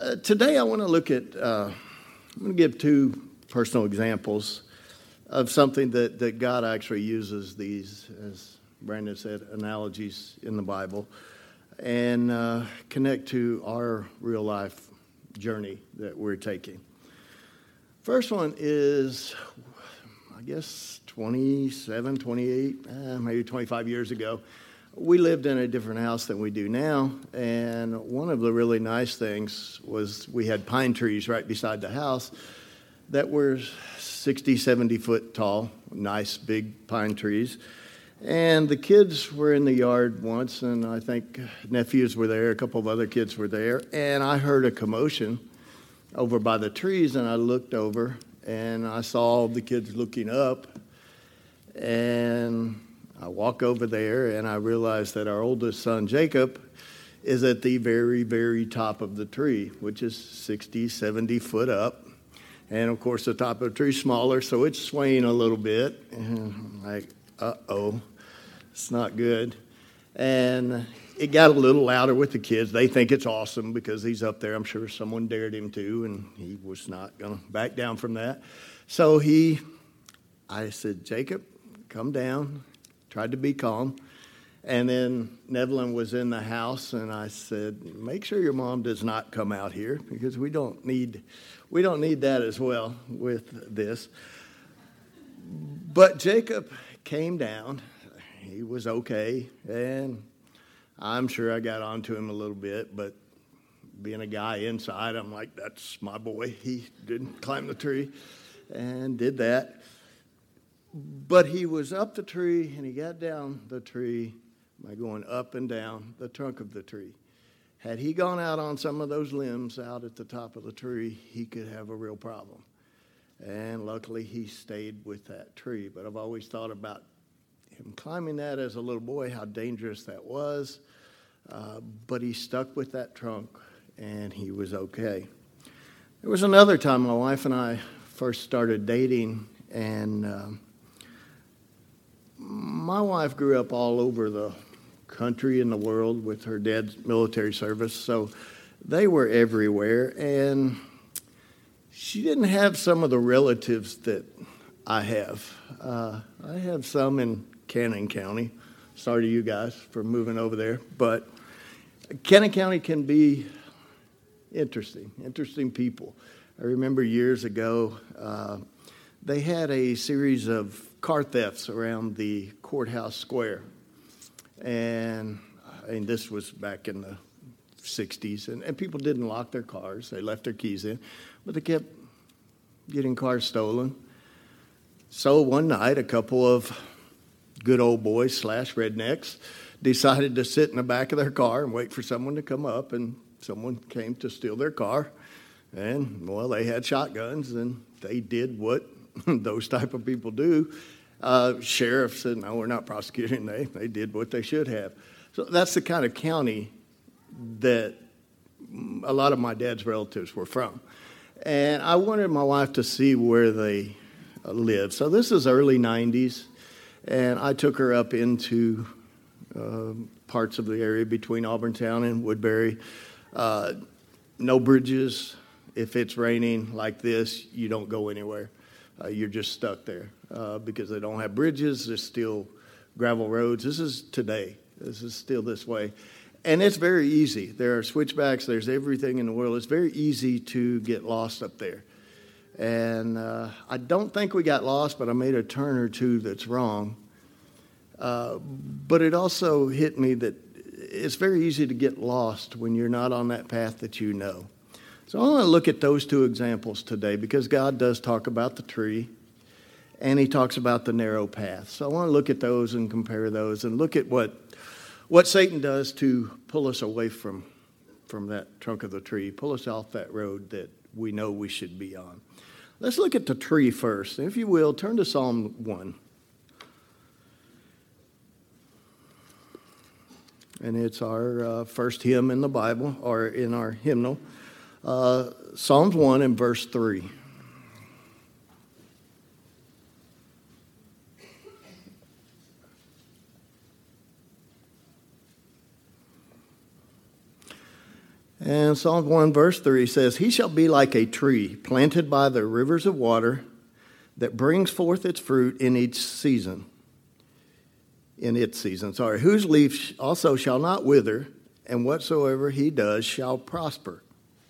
Today I want to look at, I'm going to give two personal examples of something that God actually uses these, as Brandon said, analogies in the Bible, and connect to our real life journey that we're taking. First one is, I guess, 27, 28, maybe 25 years ago. We lived in a different house than we do now, and one of the really nice things was we had pine trees right beside the house that were 60, 70 foot tall, nice big pine trees. And the kids were in the yard once, and I think nephews were there, a couple of other kids were there, and I heard a commotion over by the trees, and I looked over, and I saw all the kids looking up, and I walk over there, and I realized that our oldest son, Jacob, is at the very, very top of the tree, which is 60, 70 foot up. And, of course, the top of the tree is smaller, so it's swaying a little bit. And I'm like, uh-oh, it's not good. And it got a little louder with the kids. They think it's awesome because he's up there. I'm sure someone dared him to, and he was not going to back down from that. So I said, Jacob, come down. Tried to be calm. And then Nevlin was in the house, and I said, make sure your mom does not come out here because we don't need that as well with this. But Jacob came down. He was okay, and I'm sure I got onto him a little bit, but being a guy inside, I'm like, that's my boy. He didn't climb the tree and did that. But he was up the tree, and he got down the tree by going up and down the trunk of the tree. Had he gone out on some of those limbs out at the top of the tree, he could have a real problem. And luckily, he stayed with that tree. But I've always thought about him climbing that as a little boy, how dangerous that was. But he stuck with that trunk, and he was okay. There was another time my wife and I first started dating, and my wife grew up all over the country and the world with her dad's military service, so they were everywhere, and she didn't have some of the relatives that I have. I have some in Cannon County. Sorry to you guys for moving over there, but Cannon County can be interesting people. I remember years ago, they had a series of car thefts around the courthouse square. And this was back in the 60s. And people didn't lock their cars. They left their keys in. But they kept getting cars stolen. So one night, a couple of good old boys / rednecks decided to sit in the back of their car and wait for someone to come up. And someone came to steal their car. And, well, they had shotguns, and they did what those type of people do. Sheriff said, no, we're not prosecuting. They did what they should have. So that's the kind of county that a lot of my dad's relatives were from. And I wanted my wife to see where they lived. So this is early 90s, and I took her up into parts of the area between Auburntown and Woodbury. No bridges. If it's raining like this, you don't go anywhere. You're just stuck there because they don't have bridges. There's still gravel roads. This is today. This is still this way. And it's very easy. There are switchbacks. There's everything in the world. It's very easy to get lost up there. And I don't think we got lost, but I made a turn or two that's wrong. But it also hit me that it's very easy to get lost when you're not on that path that you know. So I want to look at those two examples today because God does talk about the tree and he talks about the narrow path. So I want to look at those and compare those and look at what Satan does to pull us away from that trunk of the tree, pull us off that road that we know we should be on. Let's look at the tree first. If you will, turn to Psalm 1. And it's our first hymn in the Bible, or in our hymnal. Psalms 1 and verse 3. And Psalm 1 verse 3 says, "He shall be like a tree planted by the rivers of water that brings forth its fruit in its season, whose leaf also shall not wither, and whatsoever he does shall prosper."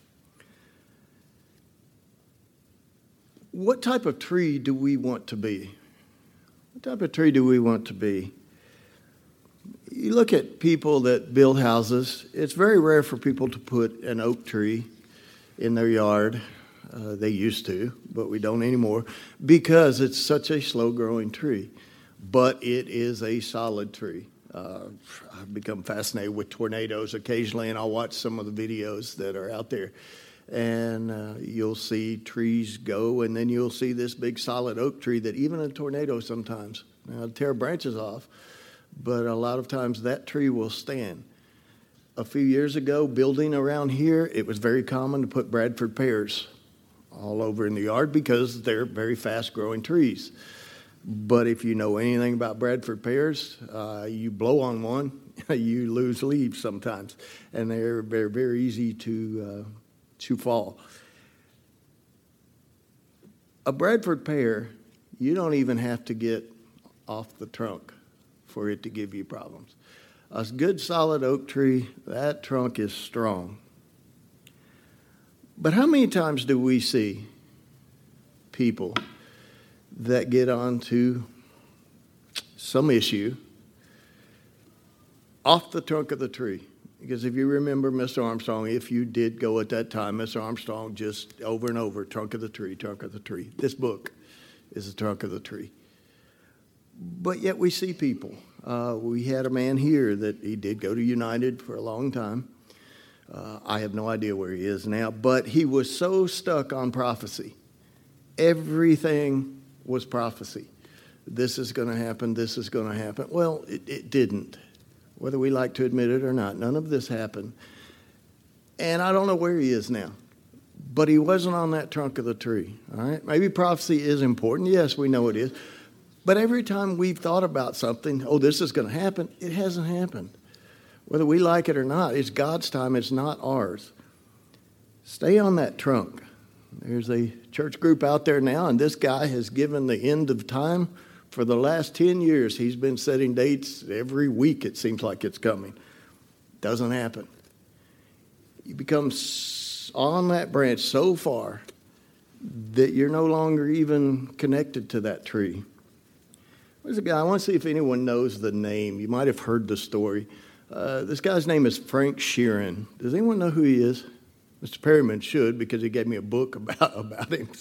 What type of tree do we want to be? What type of tree do we want to be? You look at people that build houses. It's very rare for people to put an oak tree in their yard. They used to, but we don't anymore, because it's such a slow-growing tree. But it is a solid tree. I've become fascinated with tornadoes occasionally, and I'll watch some of the videos that are out there. And you'll see trees go, and then you'll see this big solid oak tree that even a tornado sometimes, it'll tear branches off, but a lot of times that tree will stand. A few years ago, building around here, it was very common to put Bradford pears all over in the yard because they're very fast-growing trees. But if you know anything about Bradford pears, you blow on one, you lose leaves sometimes, and they're very, very easy to fall. A Bradford pear, you don't even have to get off the trunk for it to give you problems. A good solid oak tree, that trunk is strong. But how many times do we see people that get onto some issue off the trunk of the tree? Because if you remember Mr. Armstrong, if you did go at that time, Mr. Armstrong just over and over, trunk of the tree, trunk of the tree. This book is the trunk of the tree. But yet we see people. We had a man here that he did go to United for a long time. I have no idea where he is now, but he was so stuck on prophecy. Everything was prophecy. This is going to happen, this is going to happen. Well, it didn't. Whether we like to admit it or not, none of this happened. And I don't know where he is now. But he wasn't on that trunk of the tree. All right? Maybe prophecy is important. Yes, we know it is. But every time we've thought about something, oh, this is going to happen, it hasn't happened. Whether we like it or not, it's God's time, it's not ours. Stay on that trunk. There's a church group out there now, and this guy has given the end of time. For the last 10 years, he's been setting dates every week. It seems like it's coming. Doesn't happen. You become on that branch so far that you're no longer even connected to that tree. There's a guy, I want to see if anyone knows the name. You might have heard the story. This guy's name is Frank Sheeran. Does anyone know who he is? Mr. Perryman should, because he gave me a book about him.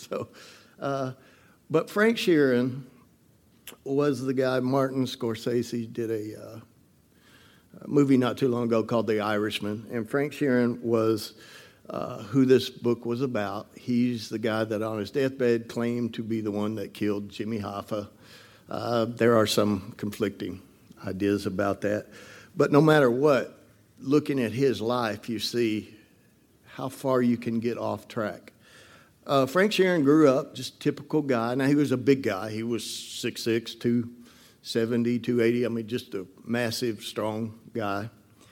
But Frank Sheeran was the guy. Martin Scorsese did a movie not too long ago called The Irishman, and Frank Sheeran was who this book was about. He's the guy that on his deathbed claimed to be the one that killed Jimmy Hoffa. There are some conflicting ideas about that, but no matter what, looking at his life, you see how far you can get off track. Frank Sheeran grew up, just typical guy. Now, he was a big guy. He was 6'6", 270, 280. I mean, just a massive, strong guy.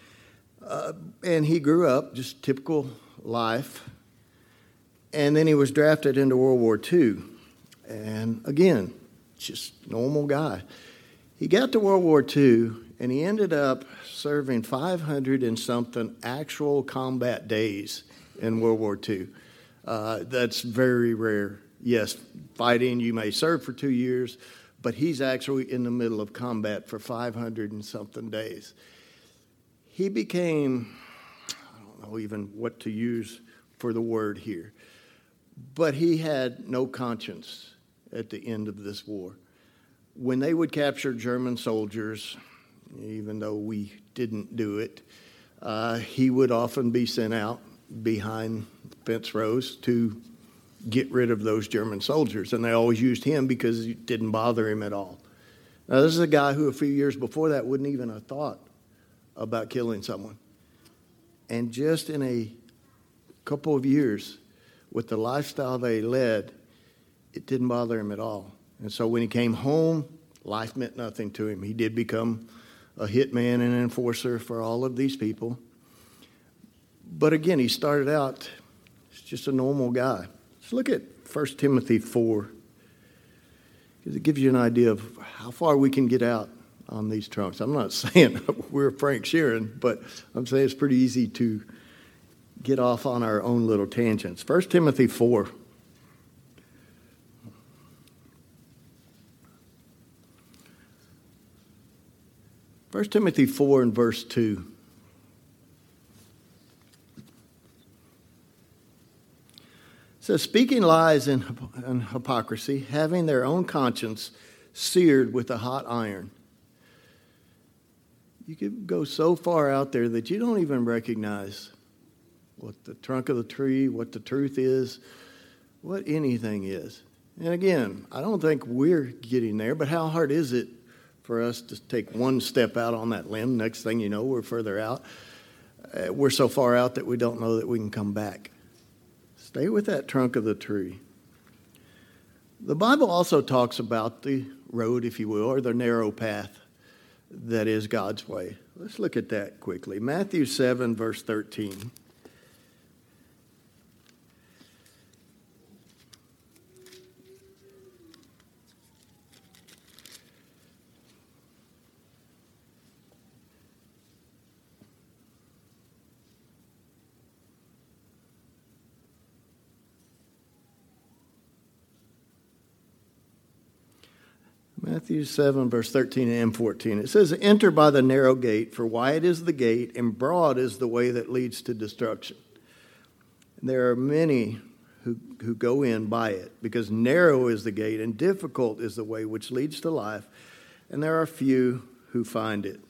And he grew up, just typical life. And then he was drafted into World War II. And again, just normal guy. He got to World War II, and he ended up serving 500 and something actual combat days in World War II. That's very rare. Yes, fighting, you may serve for 2 years, but he's actually in the middle of combat for 500 and something days. He became, I don't know even what to use for the word here, but he had no conscience at the end of this war. When they would capture German soldiers, even though we didn't do it, he would often be sent out behind fence rows to get rid of those German soldiers. And they always used him because it didn't bother him at all. Now, this is a guy who a few years before that wouldn't even have thought about killing someone. And just in a couple of years, with the lifestyle they led, it didn't bother him at all. And so when he came home, life meant nothing to him. He did become a hitman and an enforcer for all of these people. But again, he started out as just a normal guy. Let's look at 1 Timothy 4, because it gives you an idea of how far we can get out on these trunks. I'm not saying we're Frank Sheeran, but I'm saying it's pretty easy to get off on our own little tangents. 1 Timothy 4. First Timothy 4 and verse 2. It says, speaking lies and hypocrisy, having their own conscience seared with a hot iron. You could go so far out there that you don't even recognize what the trunk of the tree, what the truth is, what anything is. And again, I don't think we're getting there, but how hard is it for us to take one step out on that limb? Next thing you know, we're further out. We're so far out that we don't know that we can come back. Stay with that trunk of the tree. The Bible also talks about the road, if you will, or the narrow path that is God's way. Let's look at that quickly. Matthew 7, verse 13. Matthew 7, verse 13 and 14. It says, enter by the narrow gate, for wide is the gate, and broad is the way that leads to destruction. And there are many who go in by it, because narrow is the gate, and difficult is the way which leads to life, and there are few who find it.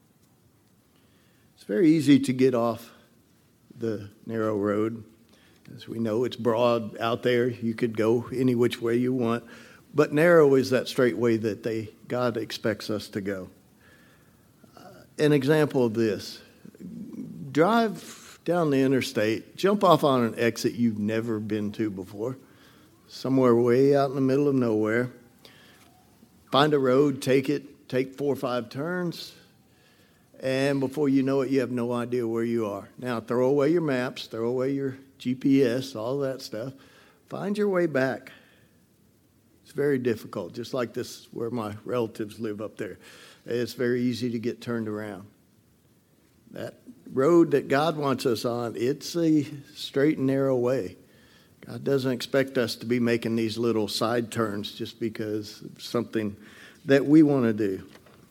It's very easy to get off the narrow road. As we know, it's broad out there. You could go any which way you want. But narrow is that straight way that God expects us to go. An example of this, drive down the interstate, jump off on an exit you've never been to before, somewhere way out in the middle of nowhere. Find a road, take 4 or 5 turns, and before you know it, you have no idea where you are. Now, throw away your maps, throw away your GPS, all that stuff. Find your way back. It's very difficult, just like this where my relatives live up there. It's very easy to get turned around. That road that God wants us on, it's a straight and narrow way. God doesn't expect us to be making these little side turns just because of something that we want to do.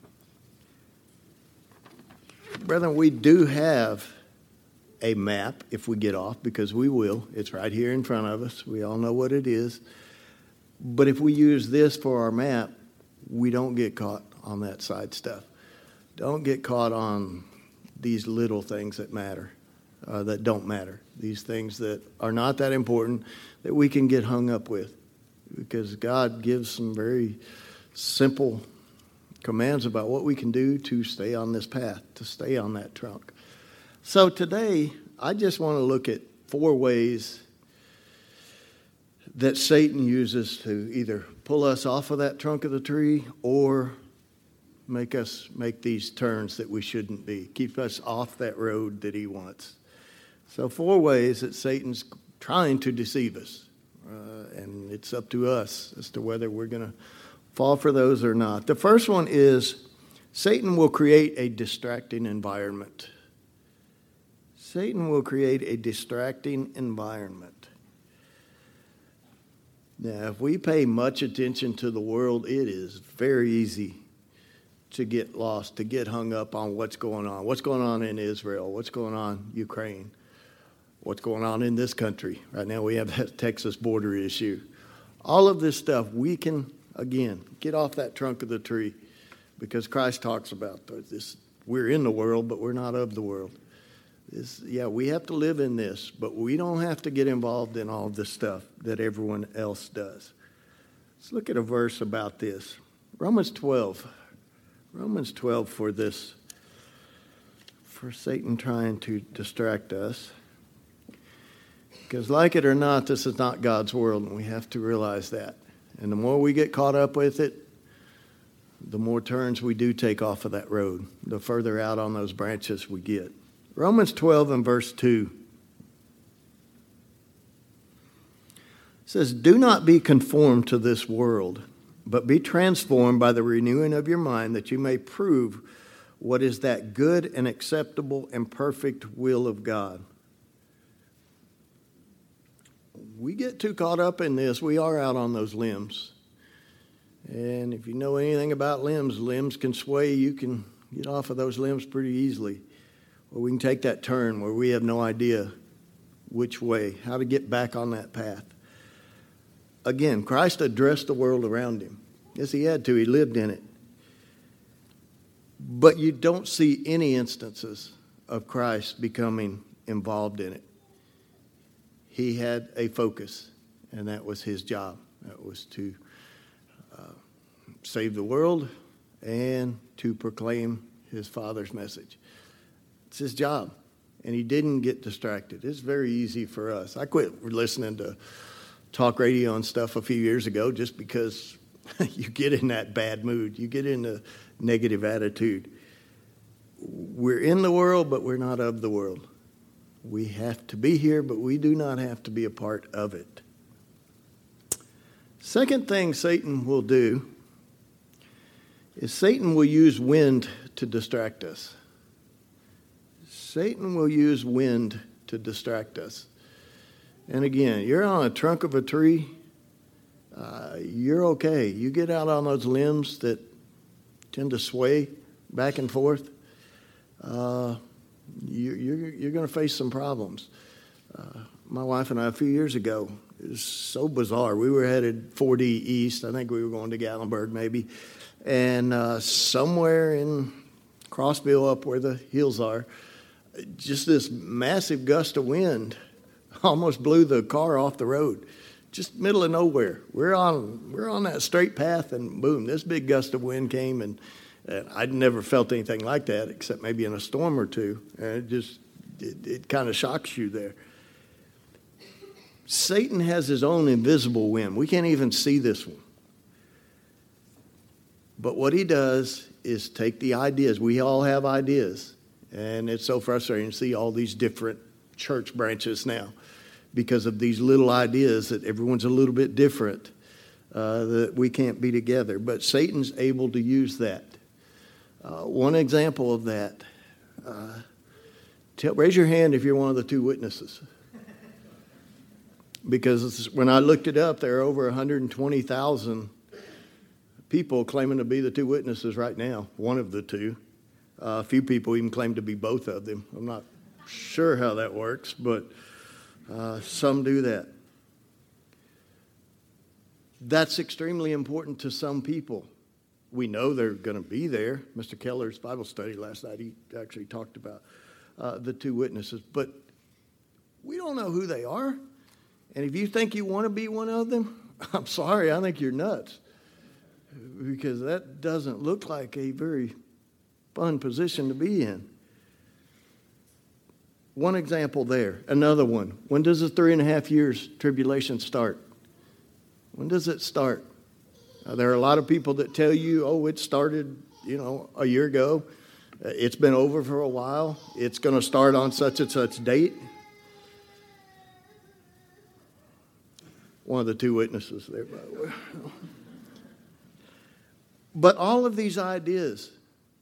Brethren, we do have a map if we get off, because we will. It's right here in front of us. We all know what it is. But if we use this for our map, we don't get caught on that side stuff. Don't get caught on these little things that matter, that don't matter. These things that are not that important that we can get hung up with. Because God gives some very simple commands about what we can do to stay on this path, to stay on that trunk. So today, I just want to look at 4 ways that Satan uses to either pull us off of that trunk of the tree or make us make these turns that we shouldn't be, keep us off that road that he wants. So 4 ways that Satan's trying to deceive us, and it's up to us as to whether we're going to fall for those or not. The first one is Satan will create a distracting environment. Satan will create a distracting environment. Now, if we pay much attention to the world, it is very easy to get lost, to get hung up on what's going on in Israel, what's going on in Ukraine, what's going on in this country. Right now we have that Texas border issue. All of this stuff, we can, again, get off that trunk of the tree, because Christ talks about this. We're in the world, but we're not of the world. We have to live in this, but we don't have to get involved in all this stuff that everyone else does. Let's look at a verse about this. Romans 12 for this, for Satan trying to distract us. Because like it or not, this is not God's world, and we have to realize that. And the more we get caught up with it, the more turns we do take off of that road, the further out on those branches we get. Romans 12 and verse 2. says, "Do not be conformed to this world, but be transformed by the renewing of your mind, that you may prove what is that good and acceptable and perfect will of God." We get too caught up in this. We are out on those limbs. And if you know anything about limbs can sway. You can get off of those limbs pretty easily. Or we can take that turn where we have no idea which way, how to get back on that path. Again, Christ addressed the world around him. Yes, he had to. He lived in it. But you don't see any instances of Christ becoming involved in it. He had a focus, and that was his job. That was to save the world and to proclaim his Father's message. It's his job, and he didn't get distracted. It's very easy for us. I quit listening to talk radio and stuff a few years ago just because you get in that bad mood. You get in a negative attitude. We're in the world, but we're not of the world. We have to be here, but we do not have to be a part of it. Second thing Satan will do is Satan will use wind to distract us. Satan will use wind to distract us. And again, you're on a trunk of a tree, you're okay. You get out on those limbs that tend to sway back and forth, you're going to face some problems. My wife and I, a few years ago, it was so bizarre. We were headed 40 east. I think we were going to Gatlinburg maybe. And somewhere in Crossville, up where the hills are, just this massive gust of wind almost blew the car off the road. Just middle of nowhere. We're on that straight path, and boom, this big gust of wind came, and I'd never felt anything like that except maybe in a storm or two. And it kind of shocks you there. Satan has his own invisible wind. We can't even see this one. But what he does is take the ideas. We all have ideas. And it's so frustrating to see all these different church branches now because of these little ideas that everyone's a little bit different, that we can't be together. But Satan's able to use that. One example of that, raise your hand if you're one of the two witnesses. Because when I looked it up, there are over 120,000 people claiming to be the two witnesses right now, one of the two. A few people even claim to be both of them. I'm not sure how that works, but some do that. That's extremely important to some people. We know they're going to be there. Mr. Keller's Bible study last night, he actually talked about the two witnesses. But we don't know who they are. And if you think you want to be one of them, I'm sorry, I think you're nuts. Because that doesn't look like a very fun position to be in. One example there. Another one. When does the 3.5 years tribulation start? When does it start? There are a lot of people that tell you, it started, a year ago. It's been over for a while. It's going to start on such and such date. One of the two witnesses there, by the way. But all of these ideas,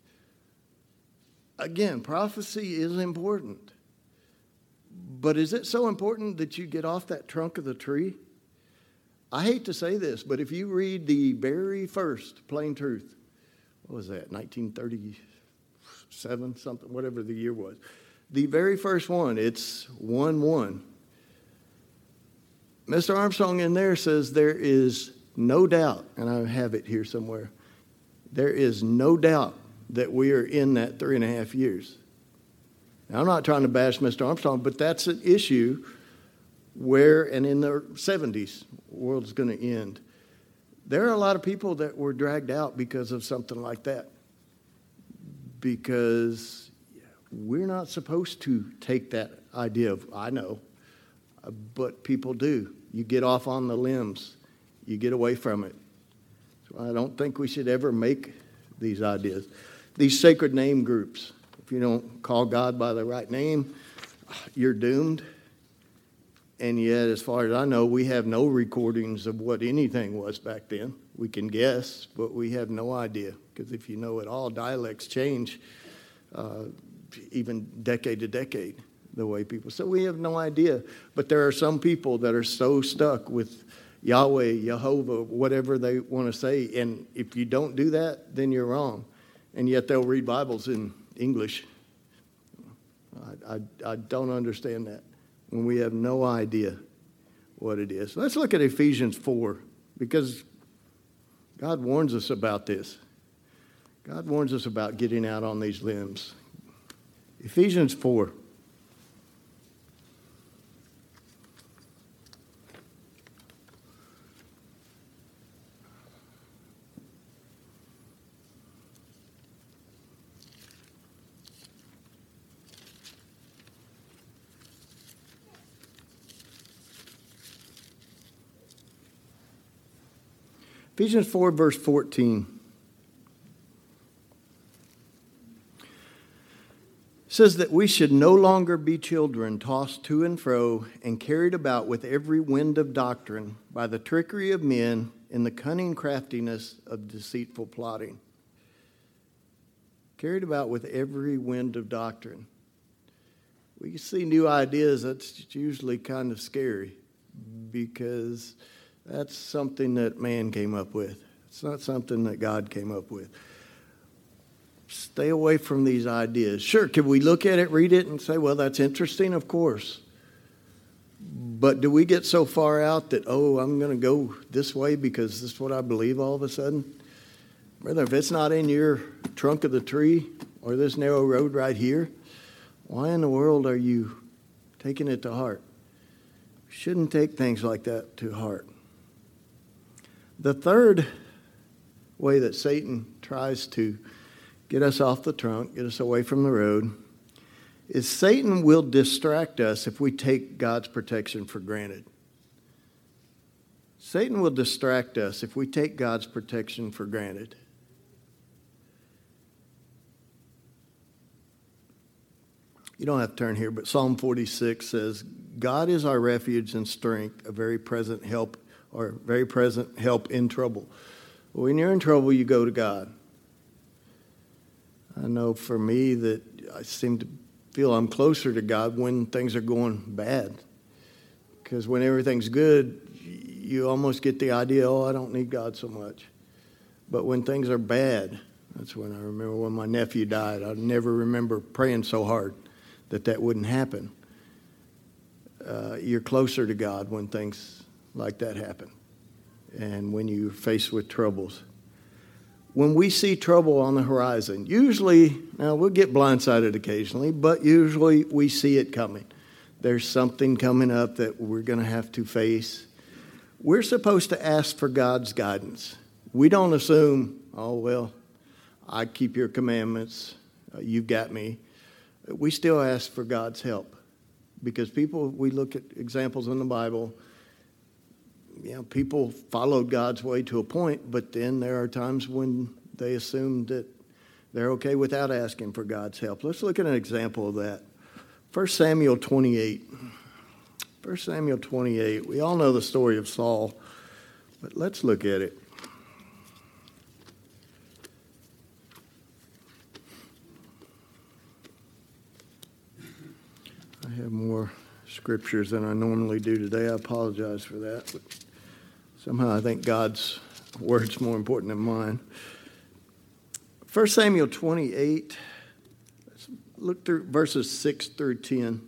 again, prophecy is important. But is it so important that you get off that trunk of the tree? I hate to say this, but if you read the very first Plain Truth, what was that, 1937, something, whatever the year was. The very first one, it's 1:1. Mr. Armstrong in there says there is no doubt, and I have it here somewhere, there is no doubt that we are in that 3.5 years. Now, I'm not trying to bash Mr. Armstrong, but that's an issue where, and in the 70s, the world's going to end. There are a lot of people that were dragged out because of something like that. Because we're not supposed to take that idea of, I know, but people do. You get off on the limbs. You get away from it. So I don't think we should ever make these ideas. These sacred name groups. If you don't call God by the right name, you're doomed. And yet, as far as I know, we have no recordings of what anything was back then. We can guess, but we have no idea. Because if you know at all, dialects change even decade to decade, the way people. So we have no idea. But there are some people that are so stuck with Yahweh, Jehovah, whatever they want to say. And if you don't do that, then you're wrong. And yet they'll read Bibles in English. I don't understand that when we have no idea what it is. Let's look at Ephesians 4, because God warns us about this. God warns us about getting out on these limbs. Ephesians 4. Ephesians 4, verse 14. Says that we should no longer be children tossed to and fro and carried about with every wind of doctrine by the trickery of men in the cunning craftiness of deceitful plotting. Carried about with every wind of doctrine. We see new ideas, that's usually kind of scary because that's something that man came up with. It's not something that God came up with. Stay away from these ideas. Sure, can we look at it, read it, and say, well, that's interesting? Of course. But do we get so far out that, I'm going to go this way because this is what I believe all of a sudden? Brother, if it's not in your trunk of the tree or this narrow road right here, why in the world are you taking it to heart? You shouldn't take things like that to heart. The third way that Satan tries to get us off the trunk, get us away from the road, is Satan will distract us if we take God's protection for granted. Satan will distract us if we take God's protection for granted. You don't have to turn here, but Psalm 46 says, God is our refuge and strength, a very present help in trouble. When you're in trouble, you go to God. I know for me that I seem to feel I'm closer to God when things are going bad. Because when everything's good, you almost get the idea, I don't need God so much. But when things are bad, that's when I remember when my nephew died. I never remember praying so hard that wouldn't happen. You're closer to God when things like that happen and when you're faced with troubles. When we see trouble on the horizon, usually, now we'll get blindsided occasionally, but usually we see it coming. There's something coming up that we're going to have to face. We're supposed to ask for God's guidance. We don't assume, I keep your commandments, you've got me. We still ask for God's help because we look at examples in the Bible, people followed God's way to a point, but then there are times when they assume that they're okay without asking for God's help. Let's look at an example of that. 1 Samuel 28. 1 Samuel 28. We all know the story of Saul, but let's look at it. I have more scriptures than I normally do today. I apologize for that. But somehow I think God's word's more important than mine. 1 Samuel 28, let's look through verses 6 through 10.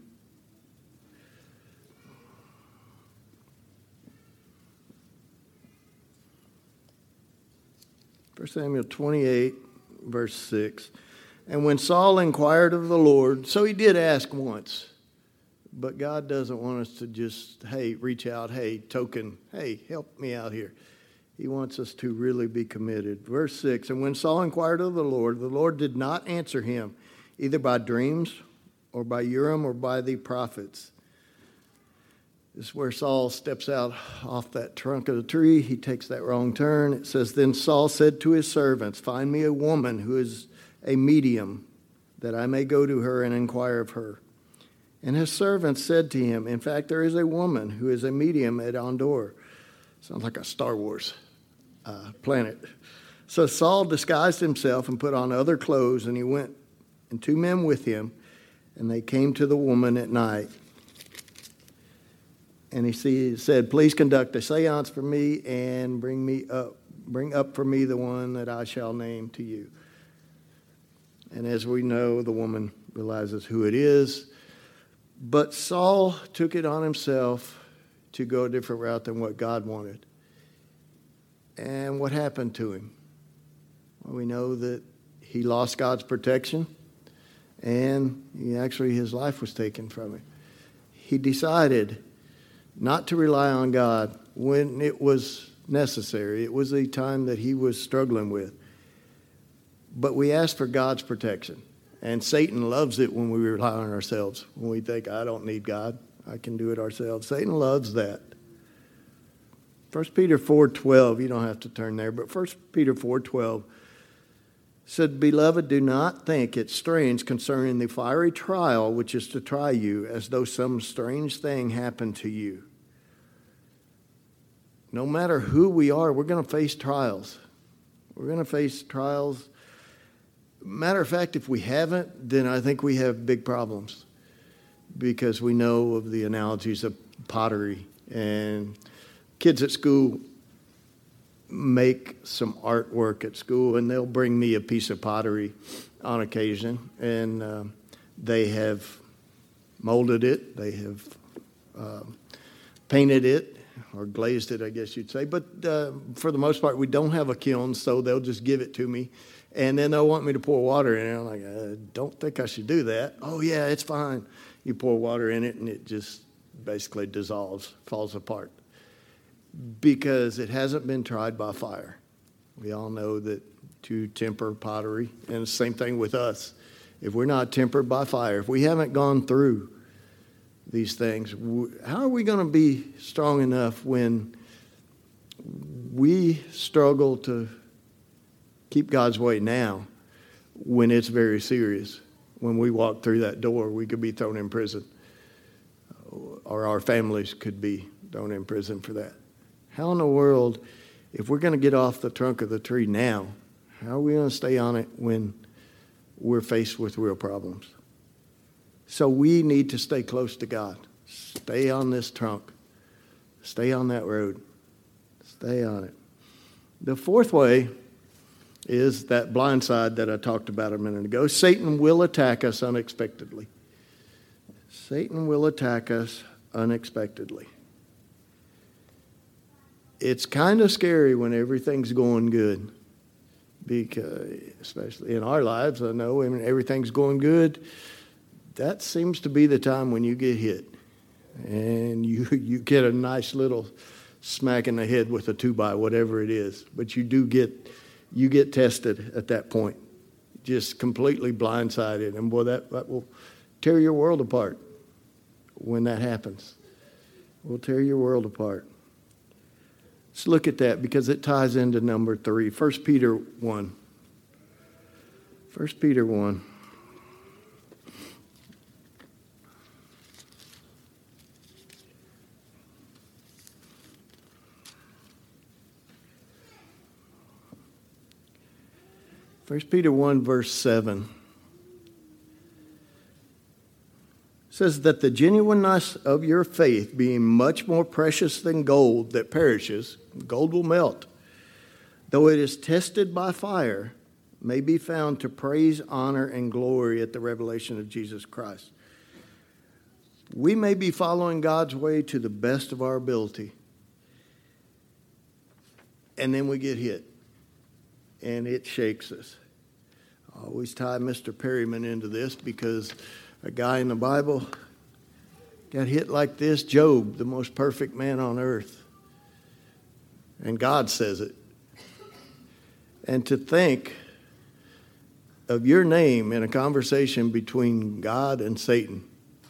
First Samuel 28, verse 6. And when Saul inquired of the Lord, so he did ask once, but God doesn't want us to just, reach out, token, help me out here. He wants us to really be committed. Verse 6, and when Saul inquired of the Lord did not answer him, either by dreams or by Urim or by the prophets. This is where Saul steps out off that trunk of the tree. He takes that wrong turn. It says, then Saul said to his servants, find me a woman who is a medium, that I may go to her and inquire of her. And his servants said to him, in fact, there is a woman who is a medium at Endor. Sounds like a Star Wars planet. So Saul disguised himself and put on other clothes, and he went, and 2 men with him, and they came to the woman at night. And he said, please conduct a seance for me and bring up for me the one that I shall name to you. And as we know, the woman realizes who it is. But Saul took it on himself to go a different route than what God wanted. And what happened to him? Well, we know that he lost God's protection, and his life was taken from him. He decided not to rely on God when it was necessary. It was a time that he was struggling with. But we asked for God's protection. And Satan loves it when we rely on ourselves. When we think, I don't need God, I can do it ourselves. Satan loves that. 1 Peter 4:12, you don't have to turn there, but 1 Peter 4:12 said, Beloved, do not think it strange concerning the fiery trial which is to try you, as though some strange thing happened to you. No matter who we are, we're going to face trials. We're going to face trials. Matter of fact, if we haven't, then I think we have big problems, because we know of the analogies of pottery, and kids at school make some artwork at school, and they'll bring me a piece of pottery on occasion, and they have molded it, they have painted it, or glazed it, I guess you'd say. But for the most part, we don't have a kiln, so they'll just give it to me. And then they'll want me to pour water in it. I'm like, I don't think I should do that. Oh, yeah, it's fine. You pour water in it, and it just basically dissolves, falls apart, because it hasn't been tried by fire. We all know that to temper pottery, and the same thing with us. If we're not tempered by fire, if we haven't gone through these things, how are we going to be strong enough when we struggle to keep God's way now, when it's very serious? When we walk through that door, we could be thrown in prison, or our families could be thrown in prison for that. How in the world, if we're going to get off the trunk of the tree now, how are we going to stay on it when we're faced with real problems? So we need to stay close to God. Stay on this trunk. Stay on that road. Stay on it. The fourth way is that blind side that I talked about a minute ago. Satan will attack us unexpectedly. Satan will attack us unexpectedly. It's kind of scary when everything's going good, because especially in our lives, I know when everything's going good, that seems to be the time when you get hit, and you get a nice little smack in the head with a 2x, whatever it is. But you get tested at that point, just completely blindsided. And boy, that will tear your world apart when that happens. It will tear your world apart. Let's look at that, because it ties into number 3, 1 Peter 1. 1 Peter 1. First Peter 1, verse 7 says that the genuineness of your faith, being much more precious than gold that perishes, gold will melt, though it is tested by fire, may be found to praise, honor, and glory at the revelation of Jesus Christ. We may be following God's way to the best of our ability, and then we get hit, and it shakes us. I always tie Mr. Perryman into this, because a guy in the Bible got hit like this. Job, the most perfect man on earth. And God says it. And to think of your name in a conversation between God and Satan,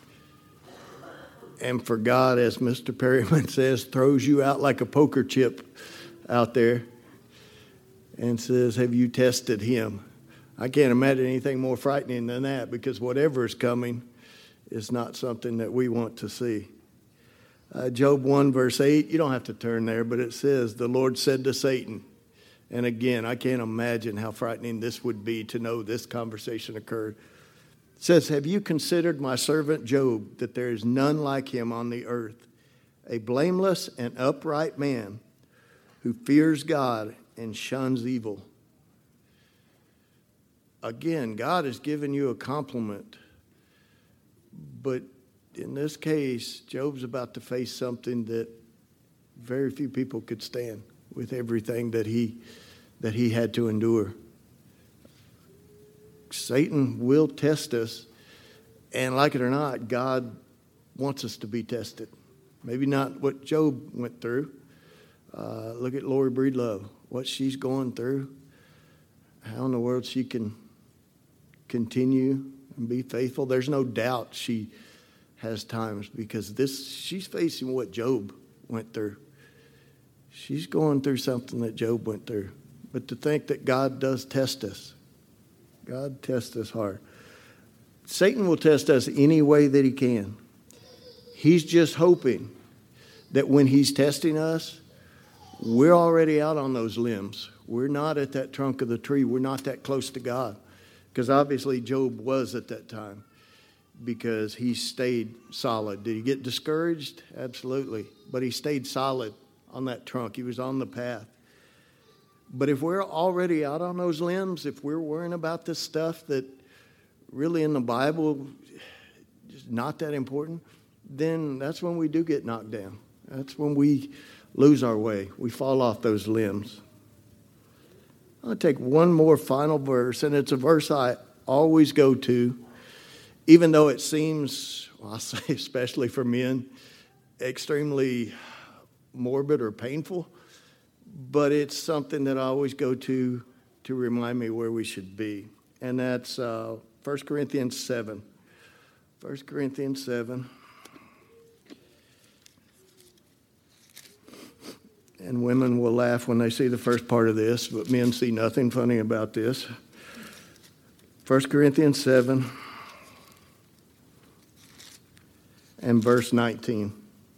and for God, as Mr. Perryman says, throws you out like a poker chip out there and says, have you tested him? I can't imagine anything more frightening than that, because whatever is coming is not something that we want to see. Job 1 verse 8, you don't have to turn there, but it says, the Lord said to Satan, and again, I can't imagine how frightening this would be to know this conversation occurred. It says, have you considered my servant Job, that there is none like him on the earth, a blameless and upright man who fears God and shuns evil? Again, God has given you a compliment, but in this case, Job's about to face something that very few people could stand with everything that he had to endure. Satan will test us, and like it or not, God wants us to be tested. Maybe not what Job went through. Look at Lori Breedlove, what she's going through, how in the world she can continue and be faithful. There's no doubt she has times, because she's facing what Job went through. She's going through something that Job went through. But to think that God does test us. God tests us hard. Satan will test us any way that he can. He's just hoping that when he's testing us, we're already out on those limbs. We're not at that trunk of the tree. We're not that close to God. Because obviously Job was at that time, because he stayed solid. Did he get discouraged? Absolutely. But he stayed solid on that trunk. He was on the path. But if we're already out on those limbs, if we're worrying about this stuff that really in the Bible is not that important, then that's when we do get knocked down. That's when we lose our way. We fall off those limbs. I'm going to take one more final verse, and it's a verse I always go to, even though it seems, well, I'll say especially for men, extremely morbid or painful, but it's something that I always go to remind me where we should be. And that's 1 Corinthians 7. 1 Corinthians 7. And women will laugh when they see the first part of this, but men see nothing funny about this. 1 Corinthians 7 and verse 19.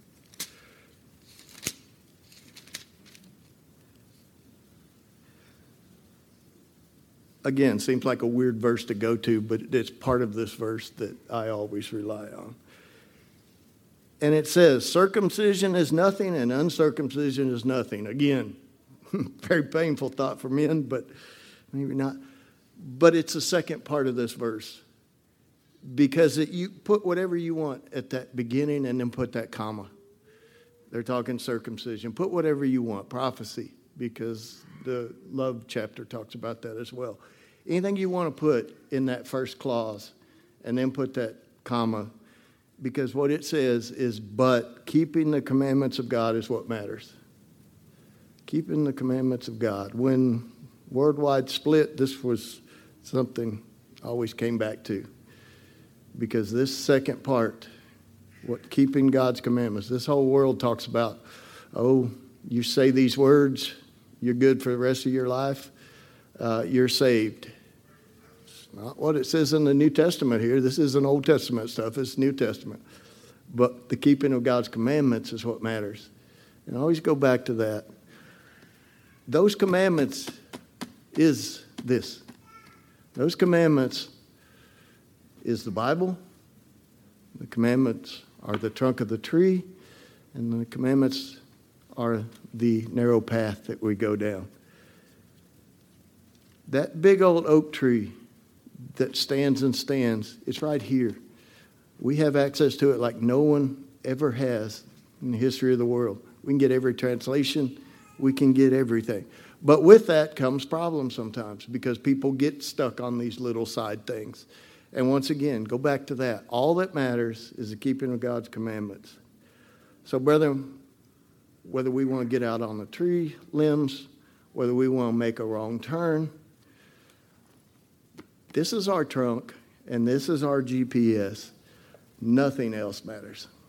Again, seems like a weird verse to go to, but it's part of this verse that I always rely on. And it says, circumcision is nothing and uncircumcision is nothing. Again, very painful thought for men, but maybe not. But it's the second part of this verse. Because you put whatever you want at that beginning and then put that comma. They're talking circumcision. Put whatever you want. Prophecy, because the love chapter talks about that as well. Anything you want to put in that first clause and then put that comma, because what it says is, but keeping the commandments of God is what matters. Keeping the commandments of God. When Worldwide split, this was something I always came back to. Because this second part, what keeping God's commandments, this whole world talks about, oh, you say these words, you're good for the rest of your life, you're saved. It's not what it says in the New Testament here. This isn't Old Testament stuff, it's New Testament. But the keeping of God's commandments is what matters. And I always go back to that. Those commandments is this. Those commandments is the Bible. The commandments are the trunk of the tree. And the commandments are the narrow path that we go down. That big old oak tree that stands and stands, it's right here. We have access to it like no one ever has in the history of the world. We can get every translation. We can get everything. But with that comes problems sometimes because people get stuck on these little side things. And once again, go back to that. All that matters is the keeping of God's commandments. So, brethren, whether we want to get out on the tree limbs, whether we want to make a wrong turn, this is our trunk and this is our GPS. Nothing else matters.